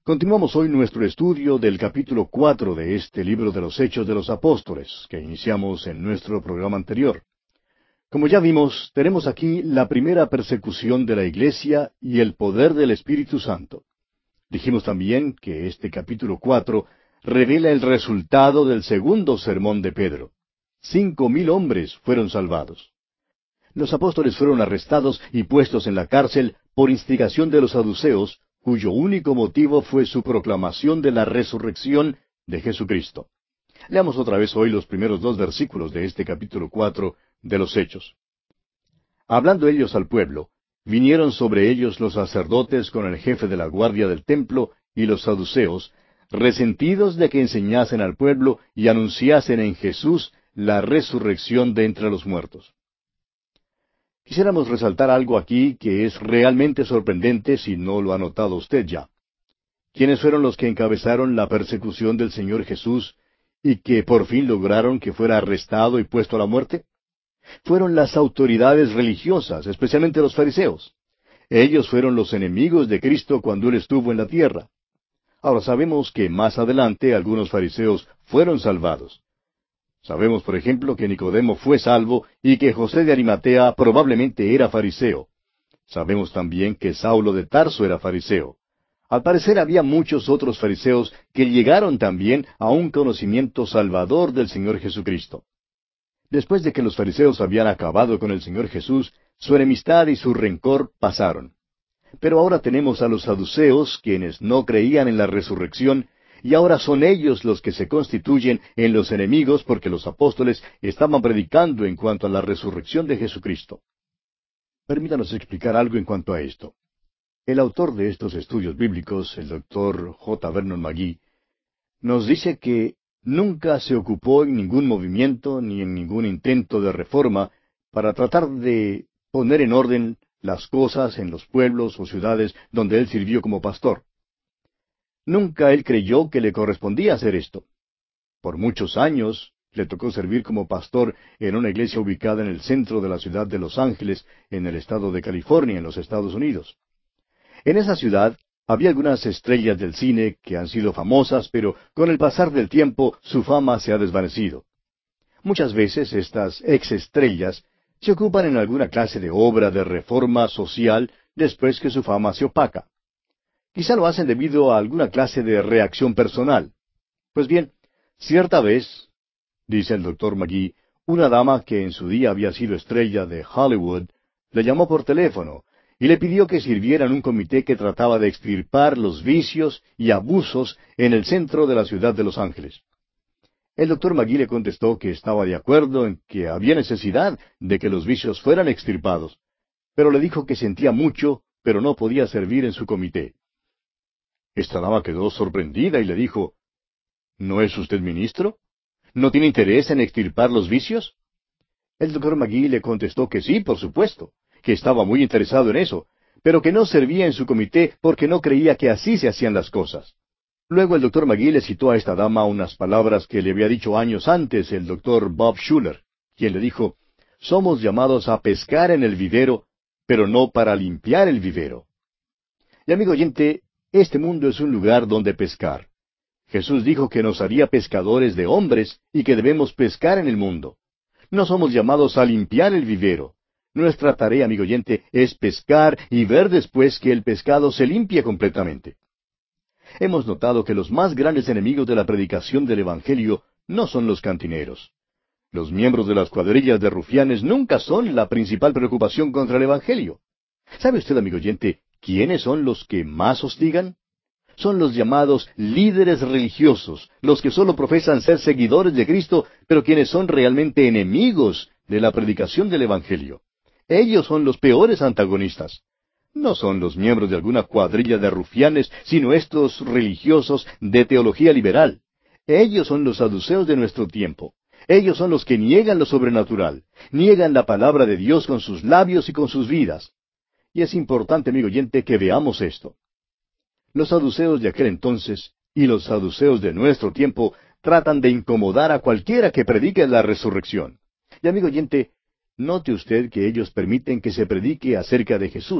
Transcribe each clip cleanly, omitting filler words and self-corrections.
Continuamos hoy nuestro estudio del capítulo 4 de este libro de los Hechos de los Apóstoles, que iniciamos en nuestro programa anterior. Como ya vimos, tenemos aquí la primera persecución de la Iglesia y el poder del Espíritu Santo. Dijimos también que este capítulo 4 revela el resultado del segundo sermón de Pedro. 5,000 hombres fueron salvados. Los apóstoles fueron arrestados y puestos en la cárcel por instigación de los saduceos, cuyo único motivo fue su proclamación de la resurrección de Jesucristo. Leamos otra vez hoy los primeros 2 versículos de este capítulo 4 de los Hechos. Hablando ellos al pueblo, vinieron sobre ellos los sacerdotes con el jefe de la guardia del templo y los saduceos, resentidos de que enseñasen al pueblo y anunciasen en Jesús la resurrección de entre los muertos. Quisiéramos resaltar algo aquí que es realmente sorprendente si no lo ha notado usted ya. ¿Quiénes fueron los que encabezaron la persecución del Señor Jesús y que por fin lograron que fuera arrestado y puesto a la muerte? Fueron las autoridades religiosas, especialmente los fariseos. Ellos fueron los enemigos de Cristo cuando Él estuvo en la tierra. Ahora sabemos que más adelante algunos fariseos fueron salvados. Sabemos, por ejemplo, que Nicodemo fue salvo y que José de Arimatea probablemente era fariseo. Sabemos también que Saulo de Tarso era fariseo. Al parecer había muchos otros fariseos que llegaron también a un conocimiento salvador del Señor Jesucristo. Después de que los fariseos habían acabado con el Señor Jesús, su enemistad y su rencor pasaron. Pero ahora tenemos a los saduceos, quienes no creían en la resurrección, y ahora son ellos los que se constituyen en los enemigos porque los apóstoles estaban predicando en cuanto a la resurrección de Jesucristo. Permítanos explicar algo en cuanto a esto. El autor de estos estudios bíblicos, el Dr. J. Vernon McGee, nos dice que nunca se ocupó en ningún movimiento ni en ningún intento de reforma para tratar de poner en orden las cosas en los pueblos o ciudades donde él sirvió como pastor. Nunca él creyó que le correspondía hacer esto. Por muchos años le tocó servir como pastor en una iglesia ubicada en el centro de la ciudad de Los Ángeles, en el estado de California, en los Estados Unidos. En esa ciudad había algunas estrellas del cine que han sido famosas, pero con el pasar del tiempo su fama se ha desvanecido. Muchas veces estas ex-estrellas se ocupan en alguna clase de obra de reforma social después que su fama se opaca. Quizá lo hacen debido a alguna clase de reacción personal. Pues bien, cierta vez, dice el Dr. McGee, una dama que en su día había sido estrella de Hollywood, le llamó por teléfono y le pidió que sirviera en un comité que trataba de extirpar los vicios y abusos en el centro de la ciudad de Los Ángeles. El Dr. McGee le contestó que estaba de acuerdo en que había necesidad de que los vicios fueran extirpados, pero le dijo que sentía mucho, pero no podía servir en su comité. Esta dama quedó sorprendida y le dijo, ¿no es usted ministro? ¿No tiene interés en extirpar los vicios? El Dr. McGee le contestó que sí, por supuesto, que estaba muy interesado en eso, pero que no servía en su comité porque no creía que así se hacían las cosas. Luego el Dr. McGee le citó a esta dama unas palabras que le había dicho años antes el Dr. Bob Schuller, quien le dijo, somos llamados a pescar en el vivero, pero no para limpiar el vivero. Y amigo oyente, este mundo es un lugar donde pescar. Jesús dijo que nos haría pescadores de hombres y que debemos pescar en el mundo. No somos llamados a limpiar el vivero. Nuestra tarea, amigo oyente, es pescar y ver después que el pescado se limpie completamente. Hemos notado que los más grandes enemigos de la predicación del Evangelio no son los cantineros. Los miembros de las cuadrillas de rufianes nunca son la principal preocupación contra el Evangelio. ¿Sabe usted, amigo oyente, quiénes son los que más hostigan? Son los llamados líderes religiosos, los que solo profesan ser seguidores de Cristo, pero quienes son realmente enemigos de la predicación del Evangelio. Ellos son los peores antagonistas. No son los miembros de alguna cuadrilla de rufianes, sino estos religiosos de teología liberal. Ellos son los saduceos de nuestro tiempo. Ellos son los que niegan lo sobrenatural, niegan la palabra de Dios con sus labios y con sus vidas. Y es importante, amigo oyente, que veamos esto. Los saduceos de aquel entonces y los saduceos de nuestro tiempo tratan de incomodar a cualquiera que predique la resurrección. Y amigo oyente, note usted que ellos permiten que se predique acerca de Jesús.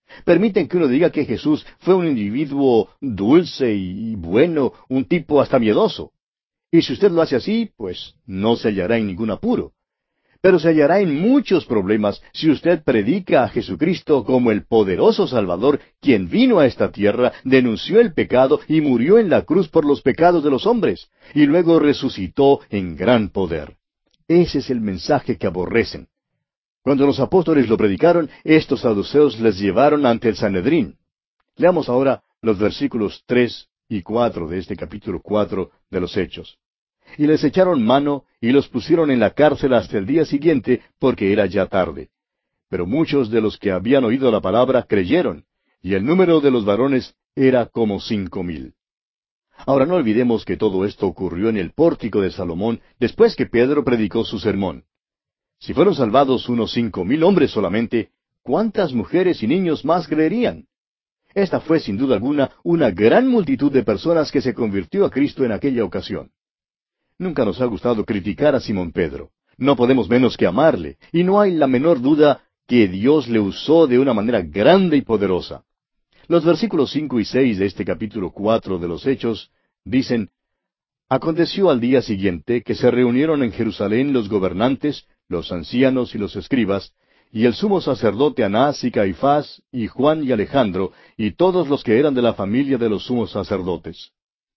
Permiten que uno diga que Jesús fue un individuo dulce y bueno, un tipo hasta miedoso. Y si usted lo hace así, pues no se hallará en ningún apuro. Pero se hallará en muchos problemas si usted predica a Jesucristo como el poderoso Salvador, quien vino a esta tierra, denunció el pecado y murió en la cruz por los pecados de los hombres, y luego resucitó en gran poder. Ese es el mensaje que aborrecen. Cuando los apóstoles lo predicaron, estos saduceos les llevaron ante el Sanedrín. Leamos ahora los versículos 3 y 4 de este capítulo 4 de los Hechos. Y les echaron mano y los pusieron en la cárcel hasta el día siguiente, porque era ya tarde. Pero muchos de los que habían oído la palabra creyeron, y el número de los varones era como 5,000. Ahora no olvidemos que todo esto ocurrió en el pórtico de Salomón, después que Pedro predicó su sermón. Si fueron salvados unos 5,000 hombres solamente, ¿cuántas mujeres y niños más creerían? Esta fue sin duda alguna una gran multitud de personas que se convirtió a Cristo en aquella ocasión. Nunca nos ha gustado criticar a Simón Pedro. No podemos menos que amarle, y no hay la menor duda que Dios le usó de una manera grande y poderosa. Los versículos 5 y 6 de este capítulo 4 de los Hechos dicen: Aconteció al día siguiente que se reunieron en Jerusalén los gobernantes, los ancianos y los escribas, y el sumo sacerdote Anás y Caifás, y Juan y Alejandro, y todos los que eran de la familia de los sumos sacerdotes.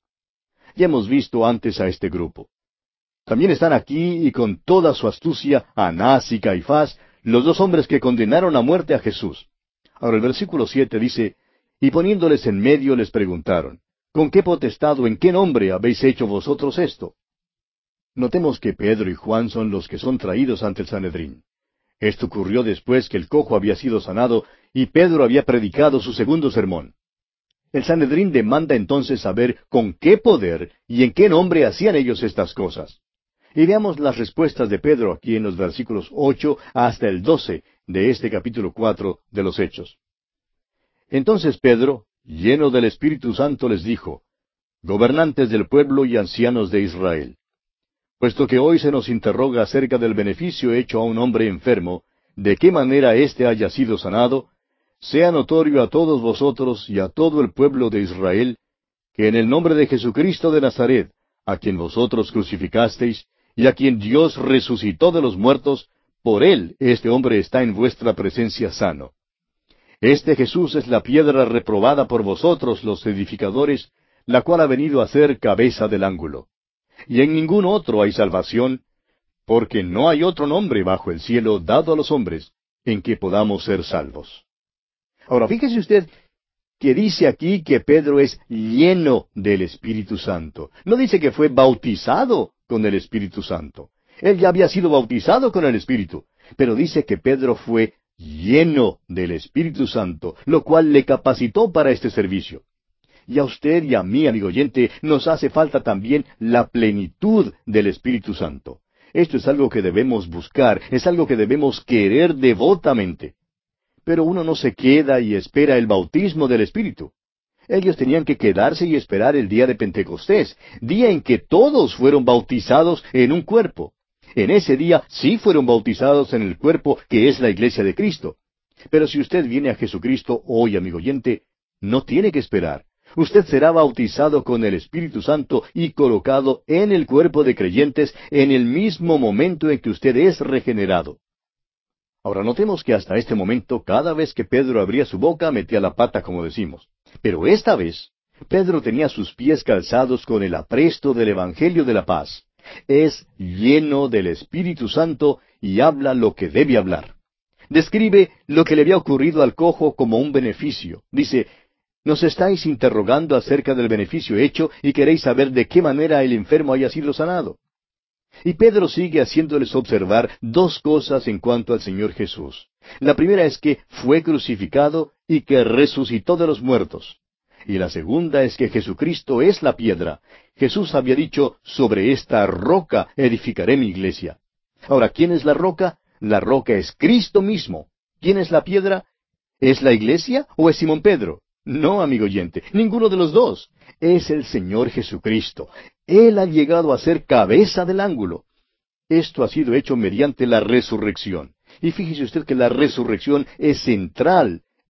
Ya hemos visto antes a este grupo. También están aquí y con toda su astucia Anás y Caifás, los dos hombres que condenaron a muerte a Jesús. Ahora el versículo 7 dice: Y poniéndoles en medio les preguntaron: ¿Con qué potestad o en qué nombre habéis hecho vosotros esto? Notemos que Pedro y Juan son los que son traídos ante el Sanedrín. Esto ocurrió después que el cojo había sido sanado y Pedro había predicado su segundo sermón. El Sanedrín demanda entonces saber con qué poder y en qué nombre hacían ellos estas cosas. Y veamos las respuestas de Pedro aquí en los versículos 8 hasta el 12 de este capítulo 4 de los Hechos. Entonces Pedro, lleno del Espíritu Santo, les dijo: Gobernantes del pueblo y ancianos de Israel, puesto que hoy se nos interroga acerca del beneficio hecho a un hombre enfermo, de qué manera éste haya sido sanado, sea notorio a todos vosotros y a todo el pueblo de Israel, que en el nombre de Jesucristo de Nazaret, a quien vosotros crucificasteis, y a quien Dios resucitó de los muertos, por él este hombre está en vuestra presencia sano. Este Jesús es la piedra reprobada por vosotros los edificadores, la cual ha venido a ser cabeza del ángulo. Y en ningún otro hay salvación, porque no hay otro nombre bajo el cielo dado a los hombres en que podamos ser salvos. Ahora fíjese usted que dice aquí que Pedro es lleno del Espíritu Santo. No dice que fue bautizado con el Espíritu Santo. Él ya había sido bautizado con el Espíritu, pero dice que Pedro fue lleno del Espíritu Santo, lo cual le capacitó para este servicio. Y a usted y a mí, amigo oyente, nos hace falta también la plenitud del Espíritu Santo. Esto es algo que debemos buscar, es algo que debemos querer devotamente. Pero uno no se queda y espera el bautismo del Espíritu. Ellos tenían que quedarse y esperar el día de Pentecostés, día en que todos fueron bautizados en un cuerpo. En ese día sí fueron bautizados en el cuerpo que es la iglesia de Cristo. Pero si usted viene a Jesucristo hoy, amigo oyente, no tiene que esperar. Usted será bautizado con el Espíritu Santo y colocado en el cuerpo de creyentes en el mismo momento en que usted es regenerado. Ahora notemos que hasta este momento, cada vez que Pedro abría su boca, metía la pata, como decimos. Pero esta vez, Pedro tenía sus pies calzados con el apresto del Evangelio de la paz. Es lleno del Espíritu Santo y habla lo que debe hablar. Describe lo que le había ocurrido al cojo como un beneficio. Dice: nos estáis interrogando acerca del beneficio hecho y queréis saber de qué manera el enfermo haya sido sanado. Y Pedro sigue haciéndoles observar dos cosas en cuanto al Señor Jesús. La primera es que fue crucificado y que resucitó de los muertos. Y la segunda es que Jesucristo es la piedra. Jesús había dicho: sobre esta roca edificaré mi iglesia. Ahora, ¿quién es la roca? La roca es Cristo mismo. ¿Quién es la piedra? ¿Es la iglesia o es Simón Pedro? No, amigo oyente, ninguno de los dos. Es el Señor Jesucristo. Él ha llegado a ser cabeza del ángulo. Esto ha sido hecho mediante la resurrección. Y fíjese usted que la resurrección es central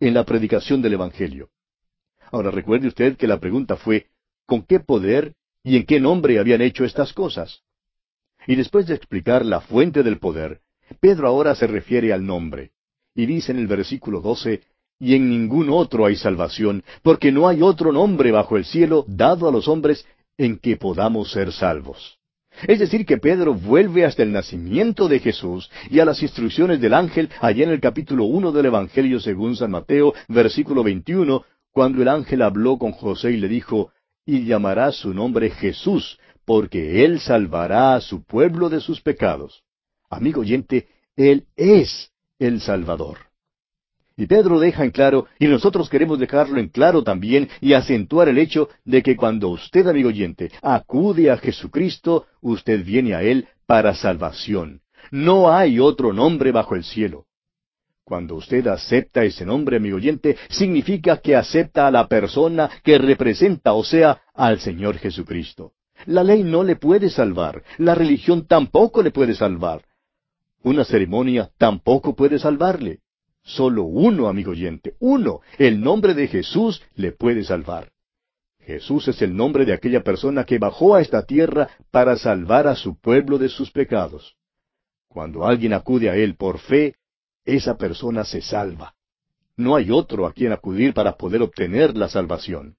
en la predicación del Evangelio. Ahora recuerde usted que la pregunta fue, ¿con qué poder y en qué nombre habían hecho estas cosas? Y después de explicar la fuente del poder, Pedro ahora se refiere al nombre. Y dice en el versículo 12, y en ningún otro hay salvación, porque no hay otro nombre bajo el cielo dado a los hombres en que podamos ser salvos. Es decir, que Pedro vuelve hasta el nacimiento de Jesús y a las instrucciones del ángel allá en el capítulo 1 del Evangelio según San Mateo, versículo 21, cuando el ángel habló con José y le dijo, y llamará su nombre Jesús, porque él salvará a su pueblo de sus pecados. Amigo oyente, él es el Salvador. Y Pedro deja en claro, y nosotros queremos dejarlo en claro también, y acentuar el hecho de que cuando usted, amigo oyente, acude a Jesucristo, usted viene a Él para salvación. No hay otro nombre bajo el cielo. Cuando usted acepta ese nombre, amigo oyente, significa que acepta a la persona que representa, o sea, al Señor Jesucristo. La ley no le puede salvar, la religión tampoco le puede salvar. Una ceremonia tampoco puede salvarle. Solo uno, amigo oyente, uno, el nombre de Jesús le puede salvar. Jesús es el nombre de aquella persona que bajó a esta tierra para salvar a su pueblo de sus pecados. Cuando alguien acude a Él por fe, esa persona se salva. No hay otro a quien acudir para poder obtener la salvación.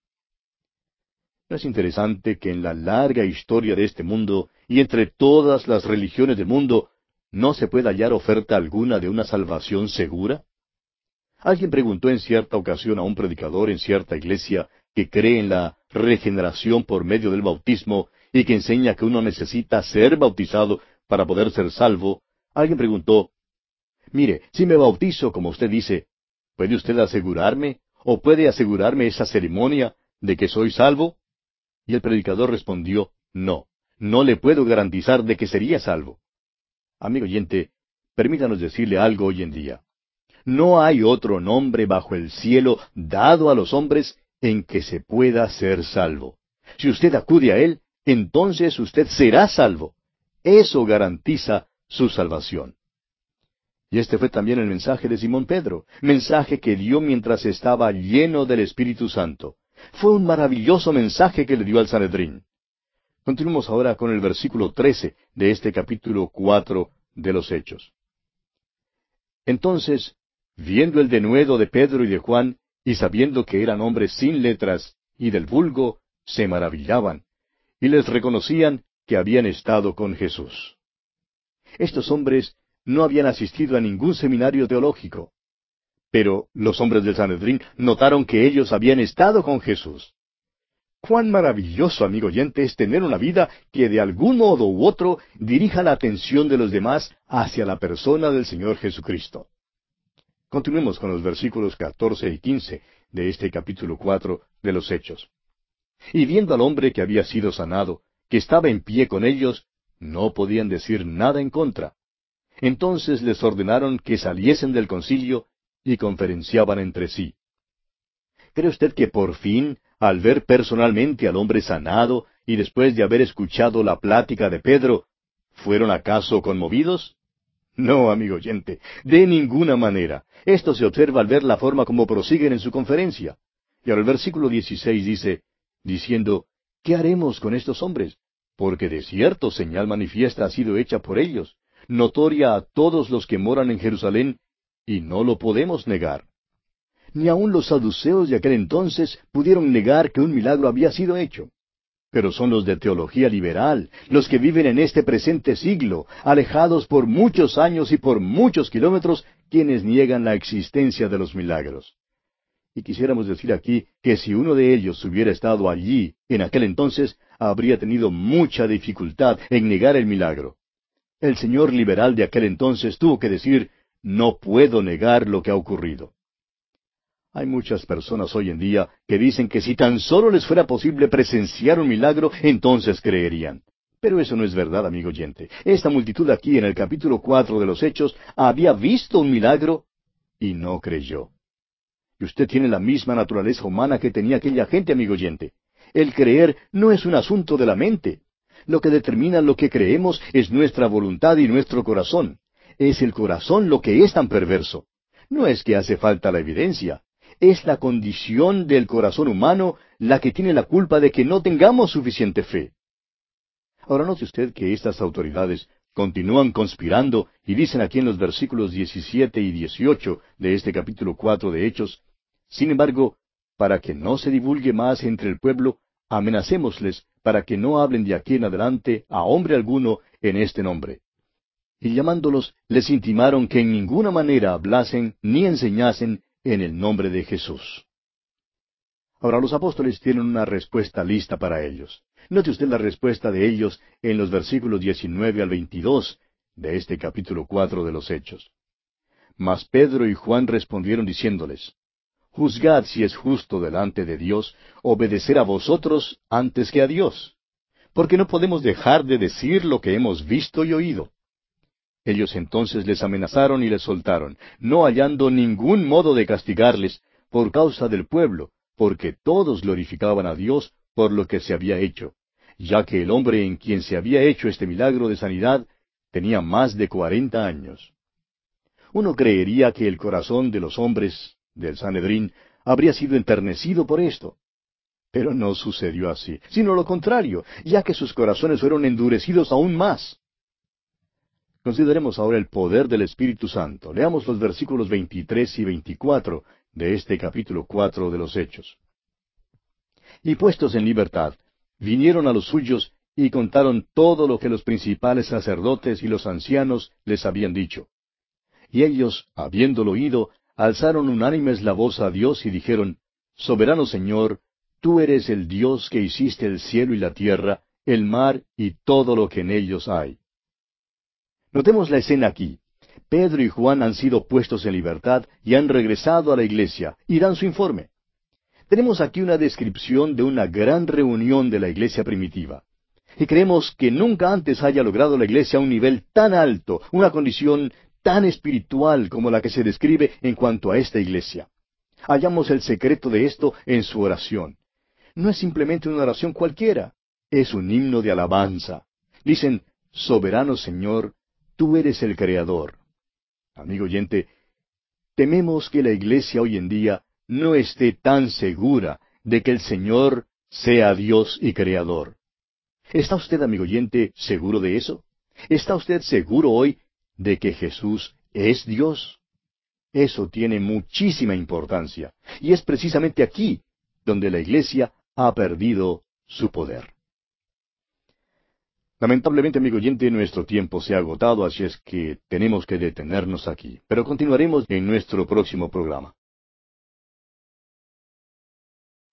¿No es interesante que en la larga historia de este mundo y entre todas las religiones del mundo no se pueda hallar oferta alguna de una salvación segura? Alguien preguntó en cierta ocasión a un predicador en cierta iglesia que cree en la regeneración por medio del bautismo y que enseña que uno necesita ser bautizado para poder ser salvo. Alguien preguntó, mire, si me bautizo como usted dice, ¿puede usted asegurarme o puede asegurarme esa ceremonia de que soy salvo? Y el predicador respondió, no, no le puedo garantizar de que sería salvo. Amigo oyente, permítanos decirle algo hoy en día. No hay otro nombre bajo el cielo dado a los hombres en que se pueda ser salvo. Si usted acude a Él, entonces usted será salvo. Eso garantiza su salvación. Y este fue también el mensaje de Simón Pedro, mensaje que dio mientras estaba lleno del Espíritu Santo. Fue un maravilloso mensaje que le dio al Sanedrín. Continuemos ahora con el versículo 13 de este capítulo 4 de los Hechos. Entonces, viendo el denuedo de Pedro y de Juan, y sabiendo que eran hombres sin letras y del vulgo, se maravillaban, y les reconocían que habían estado con Jesús. Estos hombres no habían asistido a ningún seminario teológico, pero los hombres del Sanedrín notaron que ellos habían estado con Jesús. Cuán maravilloso, amigo oyente, es tener una vida que de algún modo u otro dirija la atención de los demás hacia la persona del Señor Jesucristo. Continuemos con los versículos 14 y 15 de este capítulo 4 de los Hechos. Y viendo al hombre que había sido sanado, que estaba en pie con ellos, no podían decir nada en contra. Entonces les ordenaron que saliesen del concilio y conferenciaban entre sí. ¿Cree usted que por fin, al ver personalmente al hombre sanado y después de haber escuchado la plática de Pedro, fueron acaso conmovidos? No, amigo oyente, de ninguna manera. Esto se observa al ver la forma como prosiguen en su conferencia. Y ahora el versículo 16 dice, diciendo, ¿qué haremos con estos hombres? Porque de cierto señal manifiesta ha sido hecha por ellos, notoria a todos los que moran en Jerusalén, y no lo podemos negar. Ni aun los saduceos de aquel entonces pudieron negar que un milagro había sido hecho. Pero son los de teología liberal, los que viven en este presente siglo, alejados por muchos años y por muchos kilómetros, quienes niegan la existencia de los milagros. Y quisiéramos decir aquí que si uno de ellos hubiera estado allí en aquel entonces, habría tenido mucha dificultad en negar el milagro. El señor liberal de aquel entonces tuvo que decir, no puedo negar lo que ha ocurrido. Hay muchas personas hoy en día que dicen que si tan solo les fuera posible presenciar un milagro, entonces creerían. Pero eso no es verdad, amigo oyente. Esta multitud aquí en el capítulo 4 de los Hechos había visto un milagro y no creyó. Y usted tiene la misma naturaleza humana que tenía aquella gente, amigo oyente. El creer no es un asunto de la mente. Lo que determina lo que creemos es nuestra voluntad y nuestro corazón. Es el corazón lo que es tan perverso. No es que hace falta la evidencia. es la condición del corazón humano la que tiene la culpa de que no tengamos suficiente fe. Ahora note usted que estas autoridades continúan conspirando y dicen aquí en los versículos 17 y 18 de este capítulo 4 de Hechos, sin embargo, para que no se divulgue más entre el pueblo, amenacémosles para que no hablen de aquí en adelante a hombre alguno en este nombre. Y llamándolos, les intimaron que en ninguna manera hablasen ni enseñasen en el nombre de Jesús. Ahora los apóstoles tienen una respuesta lista para ellos. Note usted la respuesta de ellos en los versículos 19 al 22 de este capítulo 4 de los Hechos. Mas Pedro y Juan respondieron diciéndoles, Juzgad si es justo delante de Dios obedecer a vosotros antes que a Dios, porque no podemos dejar de decir lo que hemos visto y oído. Ellos entonces les amenazaron y les soltaron, no hallando ningún modo de castigarles por causa del pueblo, porque todos glorificaban a Dios por lo que se había hecho, ya que el hombre en quien se había hecho este milagro de sanidad tenía más de 40 años. Uno creería que el corazón de los hombres del Sanedrín habría sido enternecido por esto. Pero no sucedió así, sino lo contrario, ya que sus corazones fueron endurecidos aún más. Consideremos ahora el poder del Espíritu Santo. Leamos los versículos 23 y 24 de este capítulo 4 de los Hechos. Y puestos en libertad, vinieron a los suyos y contaron todo lo que los principales sacerdotes y los ancianos les habían dicho. Y ellos, habiéndolo oído, alzaron unánimes la voz a Dios y dijeron, Soberano Señor, tú eres el Dios que hiciste el cielo y la tierra, el mar y todo lo que en ellos hay. Notemos la escena aquí. Pedro y Juan han sido puestos en libertad y han regresado a la iglesia y dan su informe. Tenemos aquí una descripción de una gran reunión de la iglesia primitiva. Y creemos que nunca antes haya logrado la iglesia un nivel tan alto, una condición tan espiritual como la que se describe en cuanto a esta iglesia. Hallamos el secreto de esto en su oración. No es simplemente una oración cualquiera, es un himno de alabanza. Dicen, Soberano Señor, tú eres el Creador. Amigo oyente, tememos que la iglesia hoy en día no esté tan segura de que el Señor sea Dios y Creador. ¿Está usted, amigo oyente, seguro de eso? ¿Está usted seguro hoy de que Jesús es Dios? Eso tiene muchísima importancia, y es precisamente aquí donde la iglesia ha perdido su poder. Lamentablemente, amigo oyente, nuestro tiempo se ha agotado, así es que tenemos que detenernos aquí, pero continuaremos en nuestro próximo programa.